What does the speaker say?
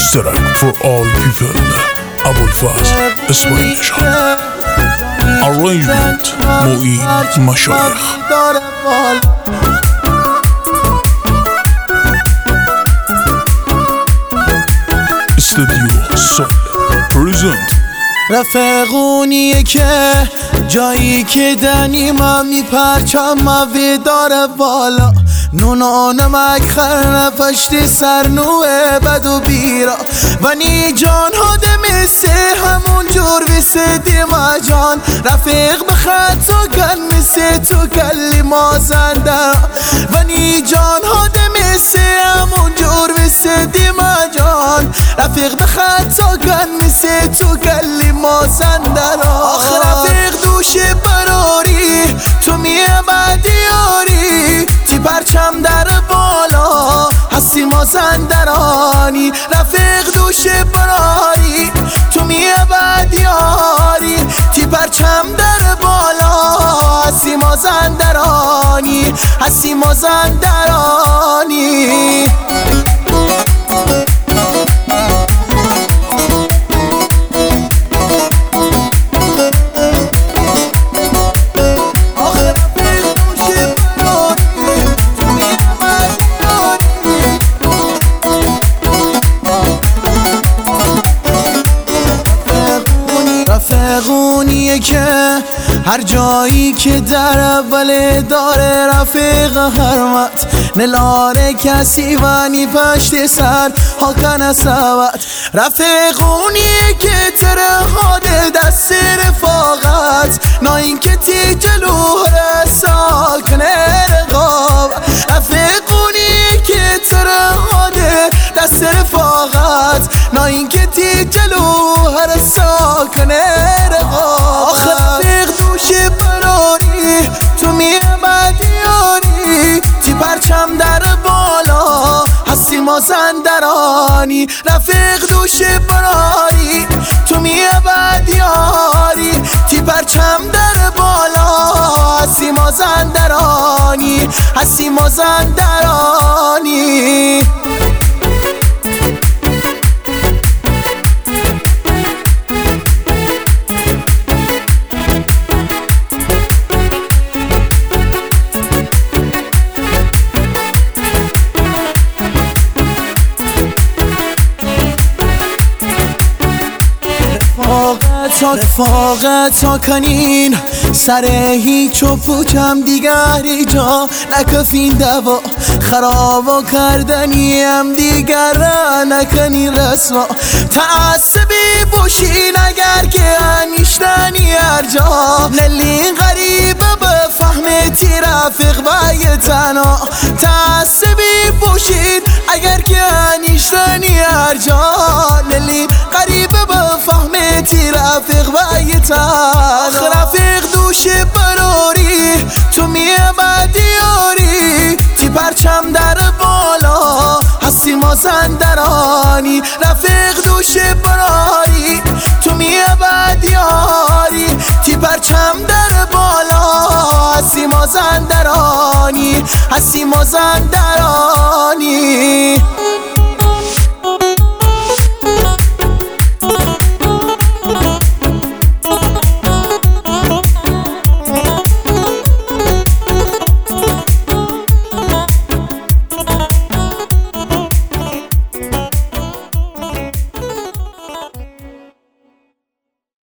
This track for all people. Abulfaz Ismail Shah. Arrangement Mu'id Mashayikh. Studio Soul present. رفقونیه که جایی که دنی من میپرچم موی داره بالا نونا نمک خر نفشت سرنوه بد و بیرا ونی جان هاده مثه همون جور ویسه دیما جان رفیق بخط و گل مثه تو گلی مازندرا ونی جان هاده مثه همون جور ویسه دیما جان رفیق بخط و گل مثه تو گلی مازندرا آخه رفیق دوش براری تو میه بدیاری تی پرچم در بالا هستی مازندرانی رفیق دوش براری تو میه بدیاری تی پرچم در بالا هستی مازندرانی هستی مازندرانی رفقونیه که هر جایی که در اول داره رفیق حرمت نلاره کسی وانی پشت سر حاکن سوت رفقونیه که تره حاده دست رفاقت نا این که تی جلو ساکنه رقاب رفقونیه که تره حاده دست رفاقت نا این که تی جلو ساکنه رقاب آخه رفیق دوش براری تو میه بدیاری تی پرچم در بالا هستی مازندرانی رفیق دوش براری تو میه بدیاری تی پرچم در بالا هستی مازندرانی هستی مازندرانی رفاقت ها کنین سر هیچ و پوچم دیگری جا نکفین دوا خراب و کردنی هم دیگر را نکنین رسوا تعصبی باشین اگر که انیشتنی هر جا نلین غریبه بفهمتی رفیق و تنها تعصبی باشین اگر که انیشتنی هر جا نلین غریبه بفهمتی رفیق و تنها رفیق دوش براری تو میه بدیاری تی پرچم در بالا هستی مازندرانی رفیق دوش براری تو میه بدیاری تی پرچم در بالا هستی مازندرانی هستی مازندرانی